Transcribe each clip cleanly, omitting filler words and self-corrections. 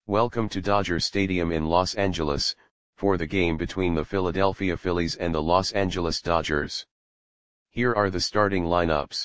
Welcome to Dodger Stadium in Los Angeles, for the game between the Philadelphia Phillies and the Los Angeles Dodgers. Here are the starting lineups.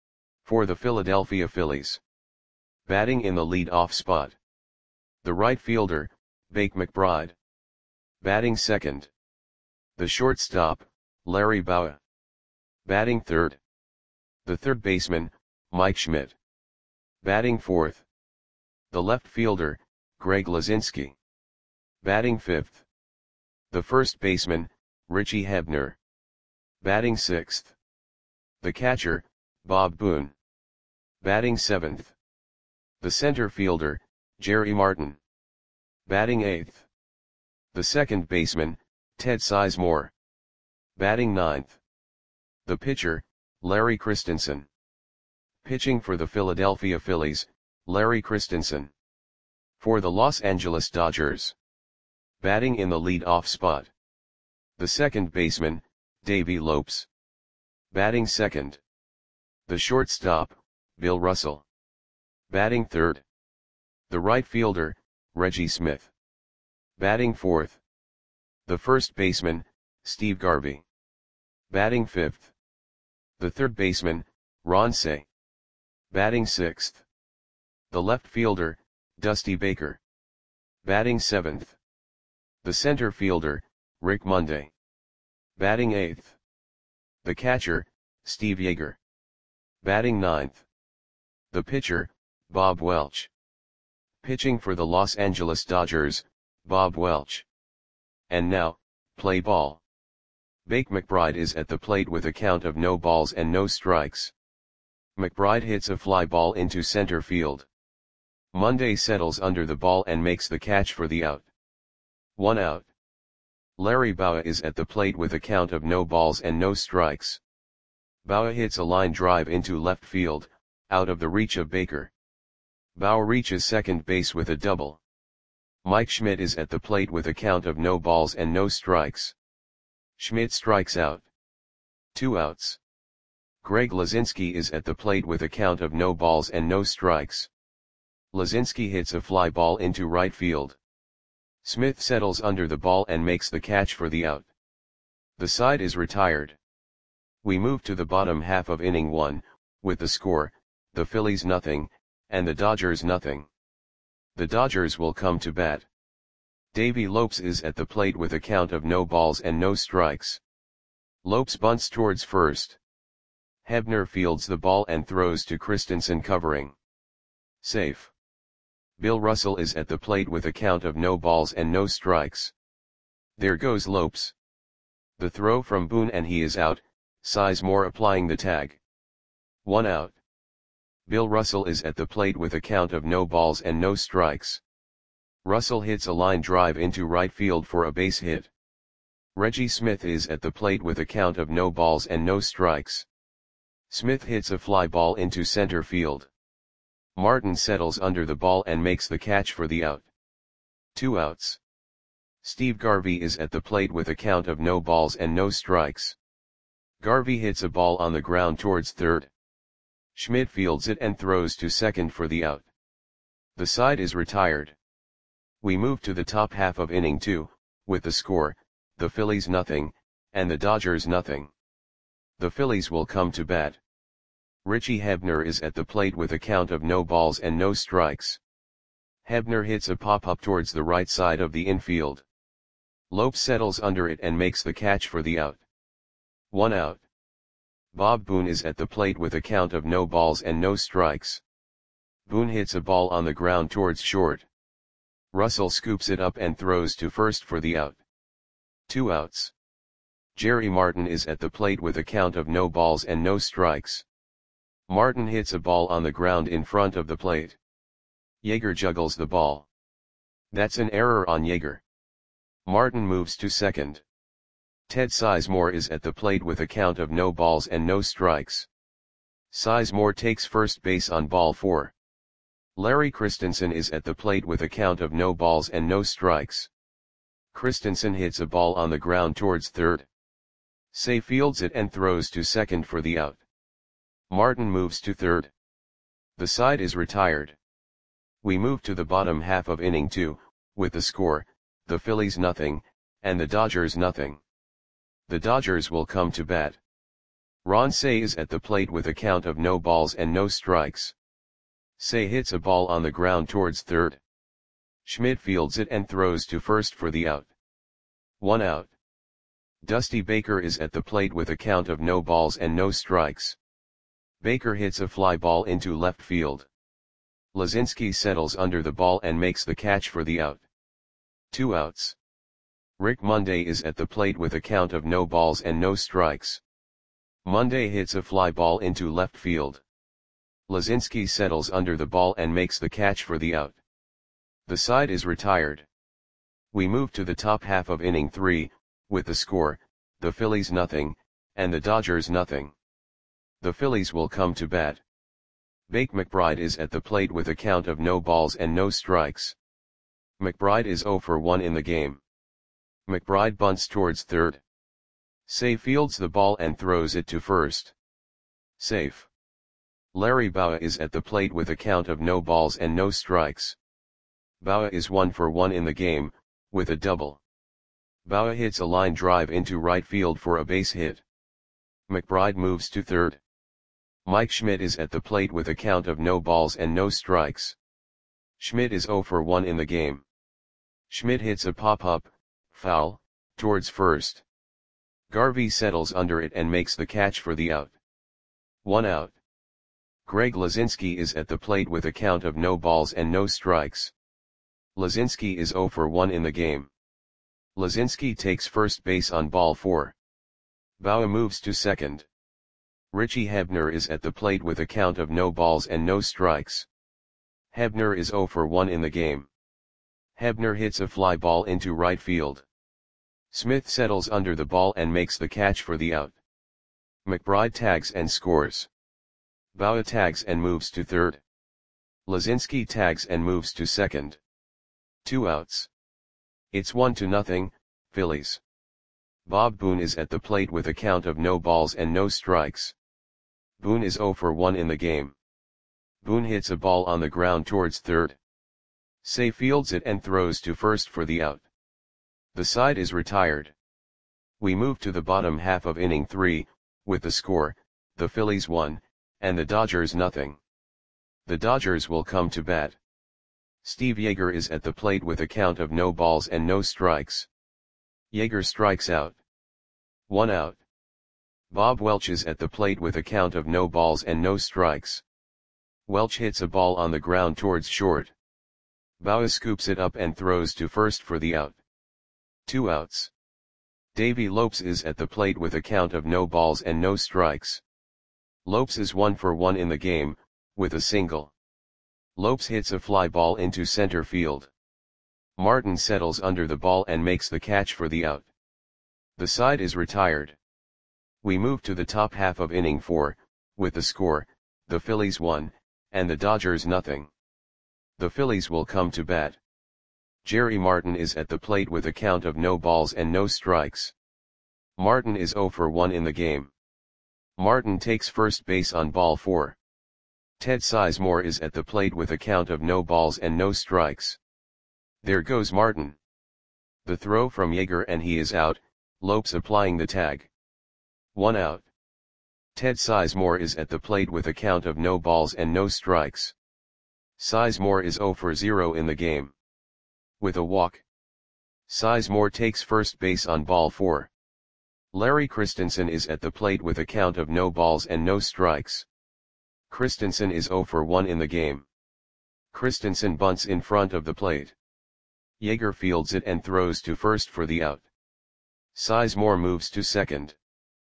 For the Philadelphia Phillies. Batting in the lead-off spot. The right fielder, Bake McBride. Batting second. The shortstop, Larry Bowa. Batting third. The third baseman, Mike Schmidt. Batting fourth. The left fielder, Greg Luzinski. Batting fifth. The first baseman, Richie Hebner. Batting sixth. The catcher, Bob Boone. Batting seventh. The center fielder, Jerry Martin. Batting eighth. The second baseman, Ted Sizemore. Batting ninth. The pitcher, Larry Christensen. Pitching for the Philadelphia Phillies, Larry Christensen. For the Los Angeles Dodgers. Batting in the lead-off spot. The second baseman, Davey Lopes. Batting second. The shortstop, Bill Russell. Batting third. The right fielder, Reggie Smith. Batting fourth. The first baseman, Steve Garvey. Batting fifth. The third baseman, Ron Cey. Batting sixth. The left fielder, Dusty Baker. Batting seventh. The center fielder, Rick Monday. Batting eighth. The catcher, Steve Yeager. Batting ninth. The pitcher, Bob Welch. Pitching for the Los Angeles Dodgers, Bob Welch. And now, play ball. Bake McBride is at the plate with a count of no balls and no strikes. McBride hits a fly ball into center field. Monday settles under the ball and makes the catch for the out. 1 out. Larry Bowa is at the plate with a count of no balls and no strikes. Bowa hits a line drive into left field, out of the reach of Baker. Bowa reaches second base with a double. Mike Schmidt is at the plate with a count of no balls and no strikes. Schmidt strikes out. 2 outs. Greg Luzinski is at the plate with a count of no balls and no strikes. Luzinski hits a fly ball into right field. Smith settles under the ball and makes the catch for the out. The side is retired. We move to the bottom half of inning 1, with the score, the Phillies nothing, and the Dodgers nothing. The Dodgers will come to bat. Davey Lopes is at the plate with a count of no balls and no strikes. Lopes bunts towards first. Hebner fields the ball and throws to Christensen covering. Safe. Bill Russell is at the plate with a count of no balls and no strikes. There goes Lopes. The throw from Boone and he is out, Sizemore applying the tag. 1 out. Bill Russell is at the plate with a count of no balls and no strikes. Russell hits a line drive into right field for a base hit. Reggie Smith is at the plate with a count of no balls and no strikes. Smith hits a fly ball into center field. Martin settles under the ball and makes the catch for the out. 2 outs. Steve Garvey is at the plate with a count of no balls and no strikes. Garvey hits a ball on the ground towards third. Schmidt fields it and throws to second for the out. The side is retired. We move to the top half of inning 2, with the score, the Phillies nothing, and the Dodgers nothing. The Phillies will come to bat. Richie Hebner is at the plate with a count of no balls and no strikes. Hebner hits a pop-up towards the right side of the infield. Lopes settles under it and makes the catch for the out. 1 out. Bob Boone is at the plate with a count of no balls and no strikes. Boone hits a ball on the ground towards short. Russell scoops it up and throws to first for the out. 2 outs. Jerry Martin is at the plate with a count of no balls and no strikes. Martin hits a ball on the ground in front of the plate. Yeager juggles the ball. That's an error on Yeager. Martin moves to second. Ted Sizemore is at the plate with a count of no balls and no strikes. Sizemore takes first base on ball 4. Larry Christensen is at the plate with a count of no balls and no strikes. Christensen hits a ball on the ground towards third. Cey fields it and throws to second for the out. Martin moves to third. The side is retired. We move to the bottom half of inning 2, with the score, the Phillies nothing, and the Dodgers nothing. The Dodgers will come to bat. Ron Cey is at the plate with a count of no balls and no strikes. Cey hits a ball on the ground towards third. Schmidt fields it and throws to first for the out. 1 out. Dusty Baker is at the plate with a count of no balls and no strikes. Baker hits a fly ball into left field. Lazinski settles under the ball and makes the catch for the out. 2 outs. Rick Monday is at the plate with a count of no balls and no strikes. Monday hits a fly ball into left field. Lazinski settles under the ball and makes the catch for the out. The side is retired. We move to the top half of inning 3, with the score, the Phillies nothing, and the Dodgers nothing. The Phillies will come to bat. Bake McBride is at the plate with a count of no balls and no strikes. McBride is 0 for 1 in the game. McBride bunts towards third. Cey fields the ball and throws it to first. Safe. Larry Bowa is at the plate with a count of no balls and no strikes. Bowa is 1 for 1 in the game, with a double. Bowa hits a line drive into right field for a base hit. McBride moves to third. Mike Schmidt is at the plate with a count of no balls and no strikes. Schmidt is 0 for 1 in the game. Schmidt hits a pop-up, foul, towards first. Garvey settles under it and makes the catch for the out. 1 out. Greg Lazinski is at the plate with a count of no balls and no strikes. Lazinski is 0 for 1 in the game. Lazinski takes first base on ball 4. Bowa moves to second. Richie Hebner is at the plate with a count of no balls and no strikes. Hebner is 0 for 1 in the game. Hebner hits a fly ball into right field. Smith settles under the ball and makes the catch for the out. McBride tags and scores. Bowa tags and moves to third. Lazinski tags and moves to second. 2 outs. It's 1-0, Phillies. Bob Boone is at the plate with a count of no balls and no strikes. Boone is 0 for 1 in the game. Boone hits a ball on the ground towards third. Cey fields it and throws to first for the out. The side is retired. We move to the bottom half of inning 3, with the score, the Phillies 1, and the Dodgers nothing. The Dodgers will come to bat. Steve Yeager is at the plate with a count of no balls and no strikes. Yeager strikes out. 1 out. Bob Welch is at the plate with a count of no balls and no strikes. Welch hits a ball on the ground towards short. Bowa scoops it up and throws to first for the out. 2 outs. Davey Lopes is at the plate with a count of no balls and no strikes. Lopes is 1 for 1 in the game, with a single. Lopes hits a fly ball into center field. Martin settles under the ball and makes the catch for the out. The side is retired. We move to the top half of inning 4, with the score, the Phillies 1, and the Dodgers nothing. The Phillies will come to bat. Jerry Martin is at the plate with a count of no balls and no strikes. Martin is 0 for 1 in the game. Martin takes first base on ball 4. Ted Sizemore is at the plate with a count of no balls and no strikes. There goes Martin. The throw from Yeager and he is out, Lopes applying the tag. 1 out. Ted Sizemore is at the plate with a count of no balls and no strikes. Sizemore is 0 for 0 in the game. With a walk. Sizemore takes first base on ball 4. Larry Christensen is at the plate with a count of no balls and no strikes. Christensen is 0 for 1 in the game. Christensen bunts in front of the plate. Yeager fields it and throws to first for the out. Sizemore moves to second.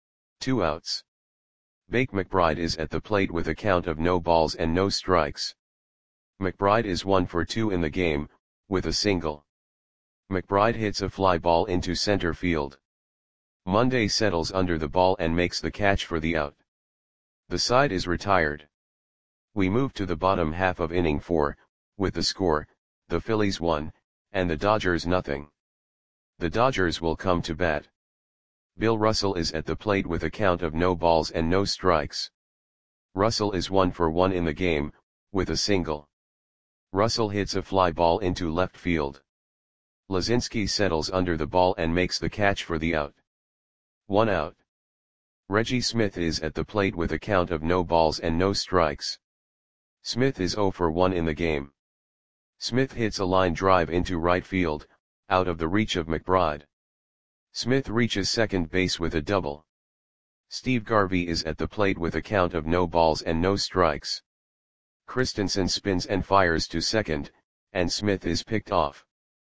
2 outs. Bake McBride is at the plate with a count of no balls and no strikes. McBride is 1 for 2 in the game, with a single. McBride hits a fly ball into center field. Monday settles under the ball and makes the catch for the out. The side is retired. We move to the bottom half of inning 4, with the score, the Phillies 1, and the Dodgers nothing. The Dodgers will come to bat. Bill Russell is at the plate with a count of no balls and no strikes. Russell is 1 for 1 in the game, with a single. Russell hits a fly ball into left field. Lazinski settles under the ball and makes the catch for the out. 1 out. Reggie Smith is at the plate with a count of no balls and no strikes. Smith is 0 for 1 in the game. Smith hits a line drive into right field, out of the reach of McBride. Smith reaches second base with a double. Steve Garvey is at the plate with a count of no balls and no strikes. Christensen spins and fires to second, and Smith is picked off.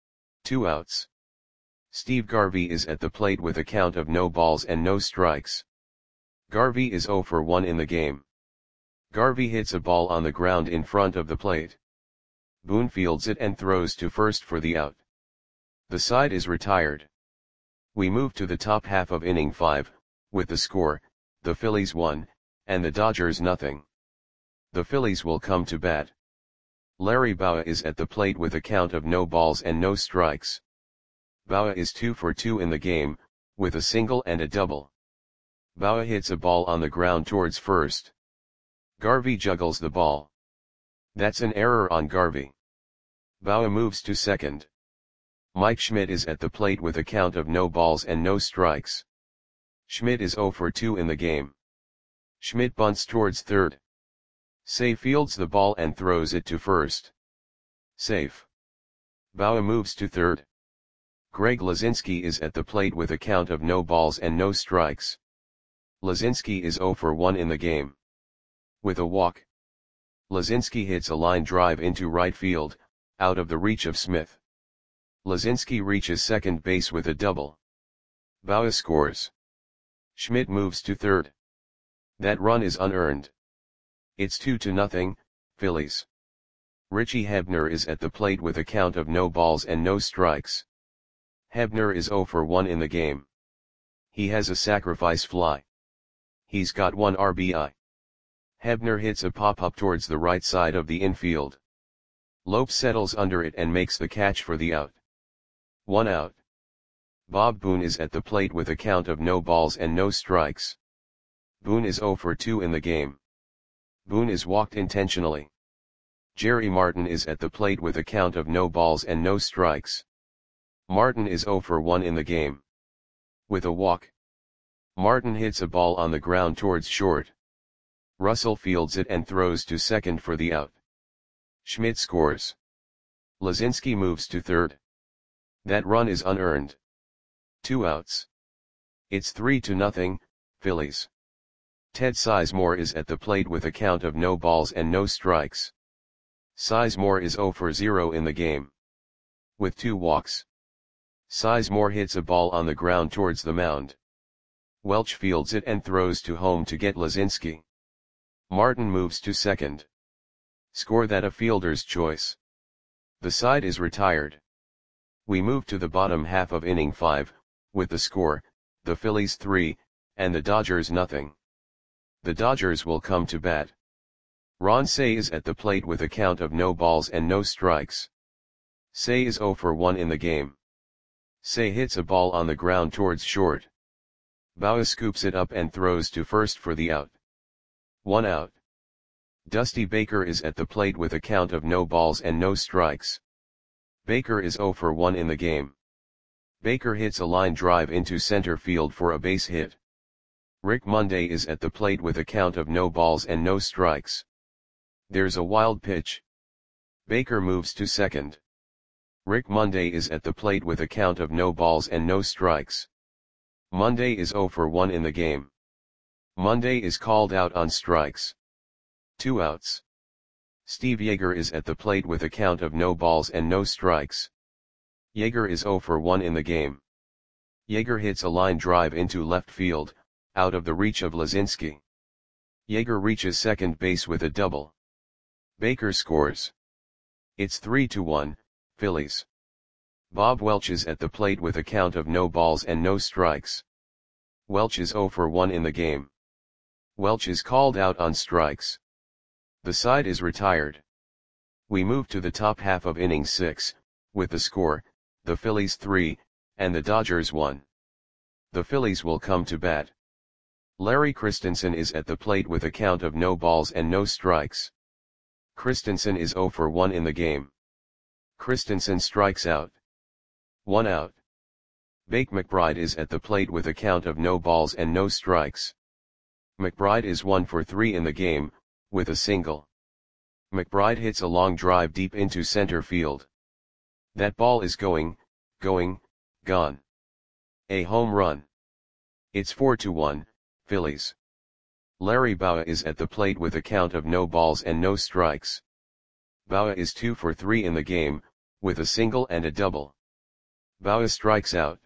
2 outs. Steve Garvey is at the plate with a count of no balls and no strikes. Garvey is 0 for 1 in the game. Garvey hits a ball on the ground in front of the plate. Boone fields it and throws to first for the out. The side is retired. We move to the top half of inning 5, with the score, the Phillies 1, and the Dodgers nothing. The Phillies will come to bat. Larry Bowa is at the plate with a count of no balls and no strikes. Bowa is 2 for 2 in the game, with a single and a double. Bowa hits a ball on the ground towards first. Garvey juggles the ball. That's an error on Garvey. Bowa moves to second. Mike Schmidt is at the plate with a count of no balls and no strikes. Schmidt is 0 for 2 in the game. Schmidt bunts towards third. Say fields the ball and throws it to first. Safe. Bowa moves to third. Greg Lazinski is at the plate with a count of no balls and no strikes. Lazinski is 0 for 1 in the game. With a walk. Lazinski hits a line drive into right field, out of the reach of Smith. Lazinski reaches second base with a double. Bowa scores. Schmidt moves to third. That run is unearned. It's 2-0, Phillies. Richie Hebner is at the plate with a count of no balls and no strikes. Hebner is 0 for 1 in the game. He has a sacrifice fly. He's got 1 RBI. Hebner hits a pop-up towards the right side of the infield. Lopes settles under it and makes the catch for the out. 1 out. Bob Boone is at the plate with a count of no balls and no strikes. Boone is 0 for 2 in the game. Boone is walked intentionally. Jerry Martin is at the plate with a count of no balls and no strikes. Martin is 0 for 1 in the game. With a walk. Martin hits a ball on the ground towards short. Russell fields it and throws to second for the out. Schmidt scores. Lazinski moves to third. That run is unearned. 2 outs. It's 3-0, Phillies. Ted Sizemore is at the plate with a count of no balls and no strikes. Sizemore is 0 for 0 in the game. With 2 walks. Sizemore hits a ball on the ground towards the mound. Welch fields it and throws to home to get Lazinski. Martin moves to second. Score that a fielder's choice. The side is retired. We move to the bottom half of inning 5, with the score, the Phillies 3, and the Dodgers nothing. The Dodgers will come to bat. Ron Cey is at the plate with a count of no balls and no strikes. Cey is 0 for 1 in the game. Cey hits a ball on the ground towards short. Bowa scoops it up and throws to first for the out. 1 out. Dusty Baker is at the plate with a count of no balls and no strikes. Baker is 0 for 1 in the game. Baker hits a line drive into center field for a base hit. Rick Monday is at the plate with a count of no balls and no strikes. There's a wild pitch. Baker moves to second. Rick Monday is at the plate with a count of no balls and no strikes. Monday is 0 for 1 in the game. Monday is called out on strikes. 2 outs. Steve Yeager is at the plate with a count of no balls and no strikes. Yeager is 0 for 1 in the game. Yeager hits a line drive into left field, out of the reach of Lazinski. Yeager reaches second base with a double. Baker scores. It's 3-1, Phillies. Bob Welch is at the plate with a count of no balls and no strikes. Welch is 0 for 1 in the game. Welch is called out on strikes. The side is retired. We move to the top half of inning 6, with the score, the Phillies 3, and the Dodgers 1. The Phillies will come to bat. Larry Christensen is at the plate with a count of no balls and no strikes. Christensen is 0 for 1 in the game. Christensen strikes out. 1 out. Bake McBride is at the plate with a count of no balls and no strikes. McBride is 1 for 3 in the game, with a single. McBride hits a long drive deep into center field. That ball is gone. A home run. It's 4-1, Phillies. Larry Bowa is at the plate with a count of no balls and no strikes. Bowa is 2 for 3 in the game, with a single and a double. Bowa strikes out.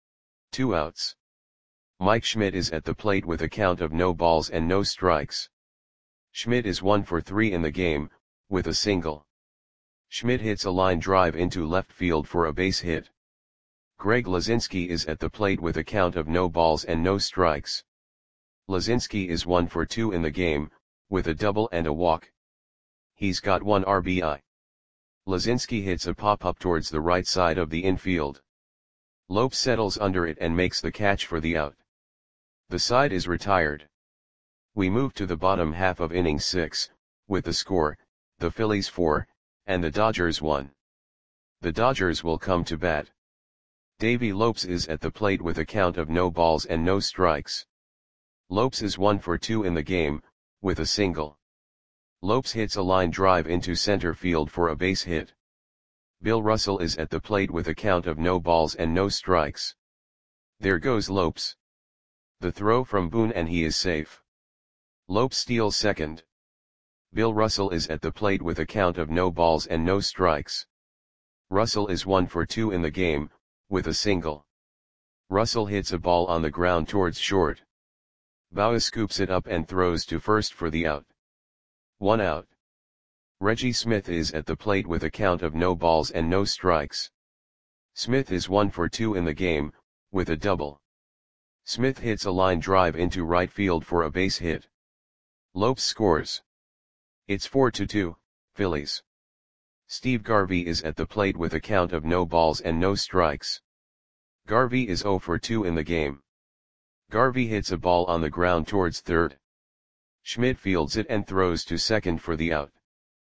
2 outs. Mike Schmidt is at the plate with a count of no balls and no strikes. Schmidt is 1 for 3 in the game, with a single. Schmidt hits a line drive into left field for a base hit. Greg Lazinski is at the plate with a count of no balls and no strikes. Lazinski is 1 for 2 in the game, with a double and a walk. He's got 1 RBI. Lazinski hits a pop-up towards the right side of the infield. Lopes settles under it and makes the catch for the out. The side is retired. We move to the bottom half of inning 6, with the score, the Phillies 4, and the Dodgers 1. The Dodgers will come to bat. Davey Lopes is at the plate with a count of no balls and no strikes. Lopes is 1 for 2 in the game, with a single. Lopes hits a line drive into center field for a base hit. Bill Russell is at the plate with a count of no balls and no strikes. There goes Lopes. The throw from Boone and he is safe. Lopes steals second. Bill Russell is at the plate with a count of no balls and no strikes. Russell is 1 for 2 in the game, with a single. Russell hits a ball on the ground towards short. Bowa scoops it up and throws to first for the out. 1 out. Reggie Smith is at the plate with a count of no balls and no strikes. Smith is 1 for 2 in the game, with a double. Smith hits a line drive into right field for a base hit. Lopes scores. It's 4-2, Phillies. Steve Garvey is at the plate with a count of no balls and no strikes. Garvey is 0 for 2 in the game. Garvey hits a ball on the ground towards third. Schmidt fields it and throws to second for the out.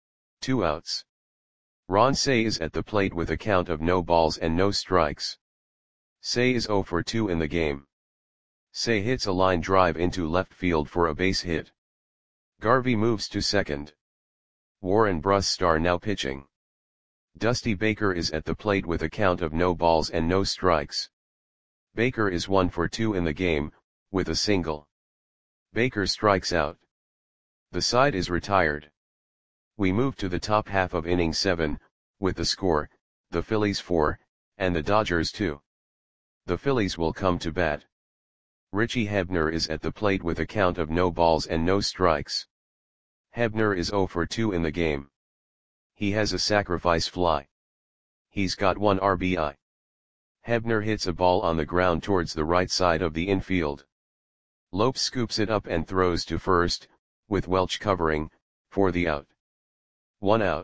2 outs. Ron Cey is at the plate with a count of no balls and no strikes. Cey is 0 for 2 in the game. Cey hits a line drive into left field for a base hit. Garvey moves to second. Warren Brusstar now pitching. Dusty Baker is at the plate with a count of no balls and no strikes. Baker is 1 for 2 in the game, with a single. Baker strikes out. The side is retired. We move to the top half of inning 7, with the score, the Phillies 4, and the Dodgers 2. The Phillies will come to bat. Richie Hebner is at the plate with a count of no balls and no strikes. Hebner is 0 for 2 in the game. He has a sacrifice fly. He's got 1 RBI. Hebner hits a ball on the ground towards the right side of the infield. Lopes scoops it up and throws to first, with Welch covering, for the out. 1 out.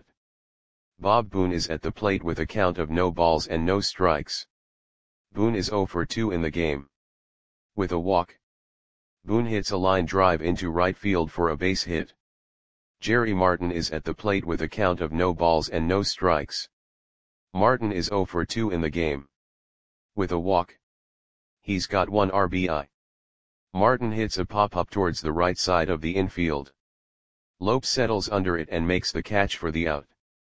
Bob Boone is at the plate with a count of no balls and no strikes. Boone is 0 for 2 in the game. With a walk. Boone hits a line drive into right field for a base hit. Jerry Martin is at the plate with a count of no balls and no strikes. Martin is 0 for 2 in the game. With a walk. He's got 1 RBI. Martin hits a pop-up towards the right side of the infield. Lopes settles under it and makes the catch for the out.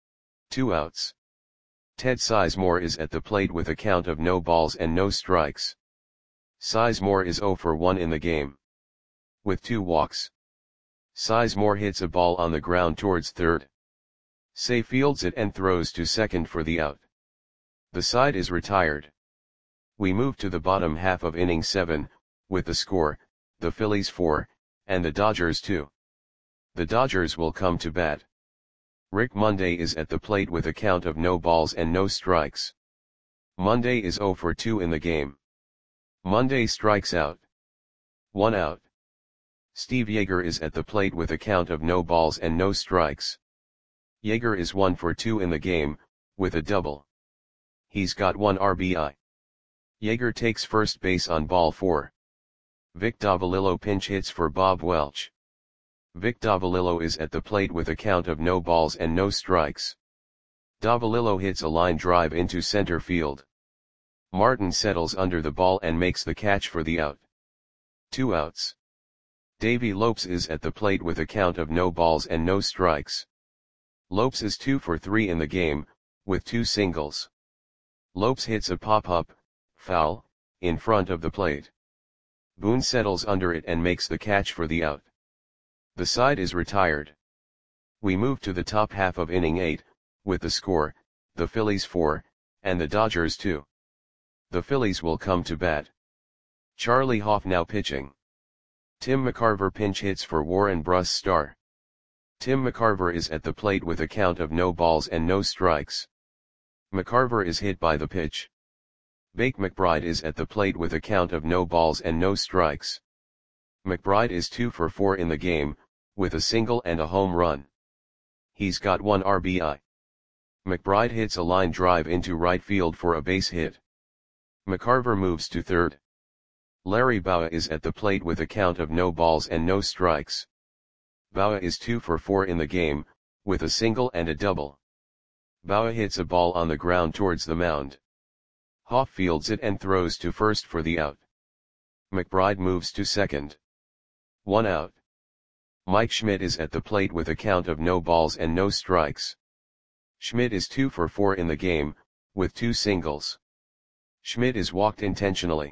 2 outs. Ted Sizemore is at the plate with a count of no balls and no strikes. Sizemore is 0 for 1 in the game. With 2 walks. Sizemore hits a ball on the ground towards third. Cey fields it and throws to second for the out. The side is retired. We move to the bottom half of inning 7, with the score, the Phillies 4, and the Dodgers 2. The Dodgers will come to bat. Rick Monday is at the plate with a count of no balls and no strikes. Monday is 0 for 2 in the game. Monday strikes out. 1 out. Steve Yeager is at the plate with a count of no balls and no strikes. Yeager is 1 for 2 in the game, with a double. He's got 1 RBI. Yeager takes first base on ball 4. Vic Davalillo pinch hits for Bob Welch. Vic Davalillo is at the plate with a count of no balls and no strikes. Davalillo hits a line drive into center field. Martin settles under the ball and makes the catch for the out. 2 outs. Davy Lopes is at the plate with a count of no balls and no strikes. Lopes is 2 for 3 in the game, with 2 singles. Lopes hits a pop-up, foul, in front of the plate. Boone settles under it and makes the catch for the out. The side is retired. We move to the top half of inning 8, with the score, the Phillies 4, and the Dodgers 2. The Phillies will come to bat. Charlie Hoff now pitching. Tim McCarver pinch hits for Warren Brusstar. Tim McCarver is at the plate with a count of no balls and no strikes. McCarver is hit by the pitch. Bake McBride is at the plate with a count of no balls and no strikes. McBride is 2 for 4 in the game, with a single and a home run. He's got 1 RBI. McBride hits a line drive into right field for a base hit. McCarver moves to third. Larry Bowa is at the plate with a count of no balls and no strikes. Bowa is 2 for 4 in the game, with a single and a double. Bowa hits a ball on the ground towards the mound. Hoff fields it and throws to first for the out. McBride moves to second. 1 out. Mike Schmidt is at the plate with a count of no balls and no strikes. Schmidt is 2 for 4 in the game, with 2 singles. Schmidt is walked intentionally.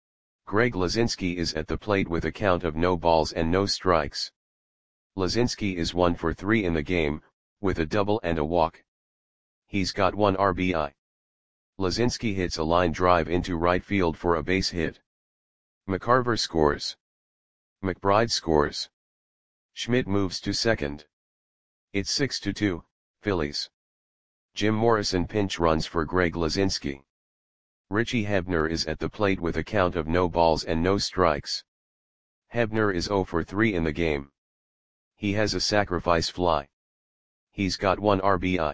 Greg Lazinski is at the plate with a count of no balls and no strikes. Lazinski is 1 for 3 in the game, with a double and a walk. He's got 1 RBI. Lazinski hits a line drive into right field for a base hit. McCarver scores. McBride scores. Schmidt moves to second. It's 6-2, Phillies. Jim Morrison pinch runs for Greg Lazinski. Richie Hebner is at the plate with a count of no balls and no strikes. Hebner is 0 for 3 in the game. He has a sacrifice fly. He's got 1 RBI.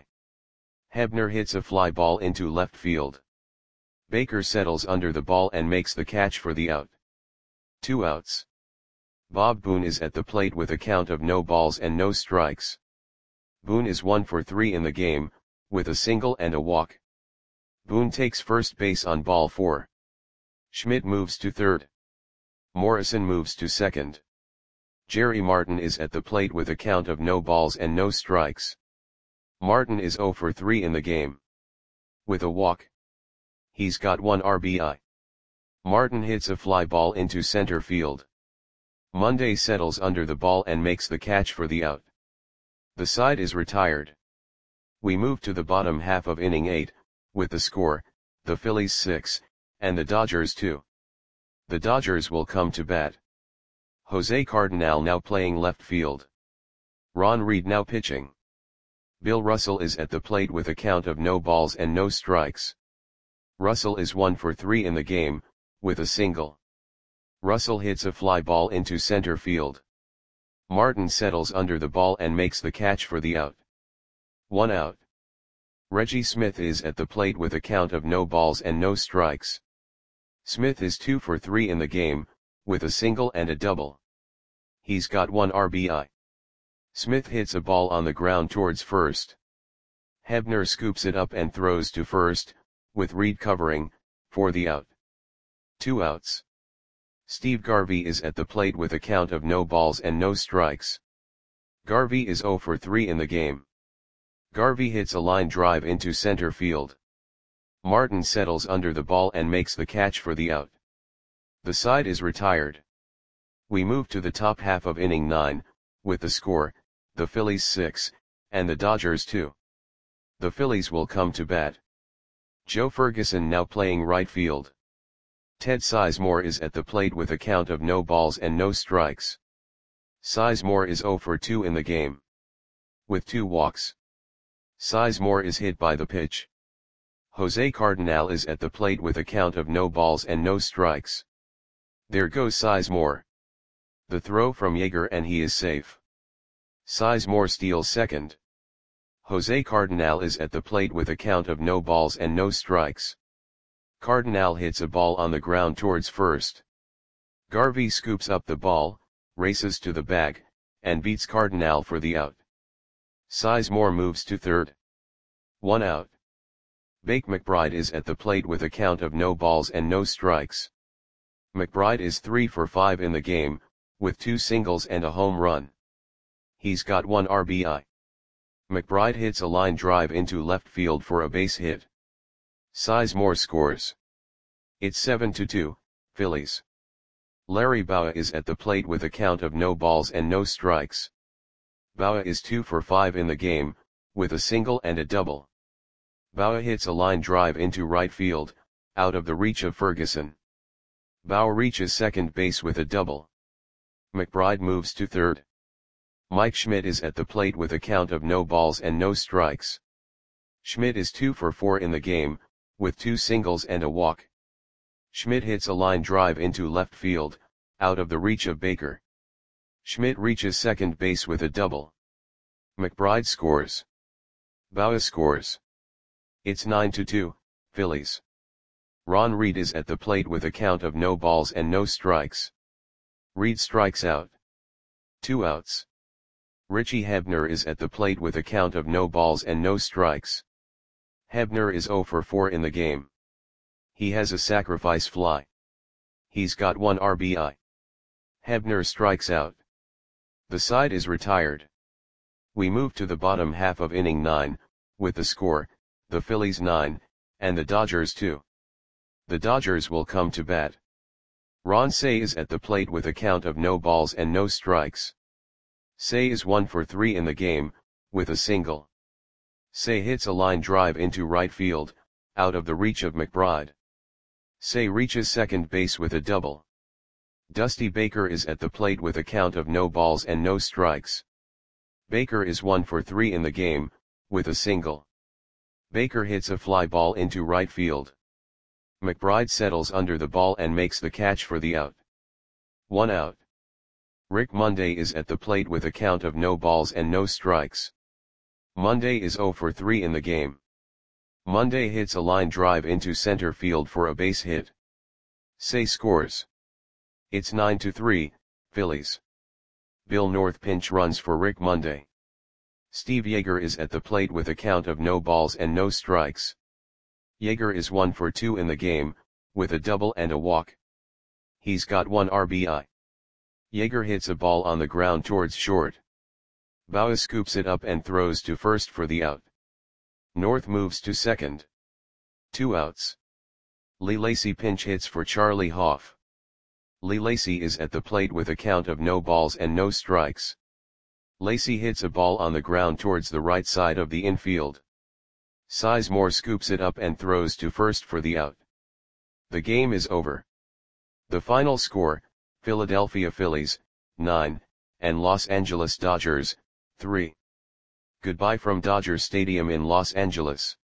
Hebner hits a fly ball into left field. Baker settles under the ball and makes the catch for the out. 2 outs. Bob Boone is at the plate with a count of no balls and no strikes. Boone is 1 for 3 in the game, with a single and a walk. Boone takes first base on ball 4. Schmidt moves to third. Morrison moves to second. Jerry Martin is at the plate with a count of no balls and no strikes. Martin is 0 for 3 in the game. With a walk. He's got 1 RBI. Martin hits a fly ball into center field. Monday settles under the ball and makes the catch for the out. The side is retired. We move to the bottom half of inning 8, with the score, the Phillies 6, and the Dodgers 2. The Dodgers will come to bat. Jose Cardinal now playing left field. Ron Reed now pitching. Bill Russell is at the plate with a count of no balls and no strikes. Russell is 1 for 3 in the game, with a single. Russell hits a fly ball into center field. Martin settles under the ball and makes the catch for the out. 1 out. Reggie Smith is at the plate with a count of no balls and no strikes. Smith is 2 for 3 in the game, with a single and a double. He's got 1 RBI. Smith hits a ball on the ground towards first. Hebner scoops it up and throws to first, with Reed covering, for the out. 2 outs. Steve Garvey is at the plate with a count of no balls and no strikes. Garvey is 0 for 3 in the game. Garvey hits a line drive into center field. Martin settles under the ball and makes the catch for the out. The side is retired. We move to the top half of inning 9, with the score, the Phillies 6, and the Dodgers 2. The Phillies will come to bat. Joe Ferguson now playing right field. Ted Sizemore is at the plate with a count of no balls and no strikes. Sizemore is 0 for 2 in the game. With 2 walks. Sizemore is hit by the pitch. Jose Cardinal is at the plate with a count of no balls and no strikes. There goes Sizemore. The throw from Yeager and he is safe. Sizemore steals second. Jose Cardinal is at the plate with a count of no balls and no strikes. Cardinal hits a ball on the ground towards first. Garvey scoops up the ball, races to the bag, and beats Cardinal for the out. Sizemore moves to third. 1 out. Bake McBride is at the plate with a count of no balls and no strikes. McBride is 3 for 5 in the game, with 2 singles and a home run. He's got 1 RBI. McBride hits a line drive into left field for a base hit. Sizemore scores. It's 7-2, Phillies. Larry Bowa is at the plate with a count of no balls and no strikes. Bowa is 2 for 5 in the game, with a single and a double. Bowa hits a line drive into right field, out of the reach of Ferguson. Bowa reaches second base with a double. McBride moves to third. Mike Schmidt is at the plate with a count of no balls and no strikes. Schmidt is 2 for 4 in the game, with 2 singles and a walk. Schmidt hits a line drive into left field, out of the reach of Baker. Schmidt reaches second base with a double. McBride scores. Bowa scores. It's 9-2, Phillies. Ron Reed is at the plate with a count of no balls and no strikes. Reed strikes out. 2 outs. Richie Hebner is at the plate with a count of no balls and no strikes. Hebner is 0 for 4 in the game. He has a sacrifice fly. He's got 1 RBI. Hebner strikes out. The side is retired. We move to the bottom half of inning 9, with the score, the Phillies 9, and the Dodgers 2. The Dodgers will come to bat. Ron Cey is at the plate with a count of no balls and no strikes. Cey is 1 for 3 in the game, with a single. Cey hits a line drive into right field, out of the reach of McBride. Cey reaches second base with a double. Dusty Baker is at the plate with a count of no balls and no strikes. Baker is 1 for 3 in the game, with a single. Baker hits a fly ball into right field. McBride settles under the ball and makes the catch for the out. 1 out. Rick Monday is at the plate with a count of no balls and no strikes. Monday is 0 for 3 in the game. Monday hits a line drive into center field for a base hit. Cey scores. It's 9-3, Phillies. Bill North pinch runs for Rick Monday. Steve Yeager is at the plate with a count of no balls and no strikes. Yeager is 1 for 2 in the game, with a double and a walk. He's got 1 RBI. Yeager hits a ball on the ground towards short. Bowa scoops it up and throws to first for the out. North moves to second. 2 outs. Lee Lacy pinch hits for Charlie Hoff. Lee Lacy is at the plate with a count of no balls and no strikes. Lacy hits a ball on the ground towards the right side of the infield. Sizemore scoops it up and throws to first for the out. The game is over. The final score, Philadelphia Phillies, 9, and Los Angeles Dodgers, 3. Goodbye from Dodger Stadium in Los Angeles.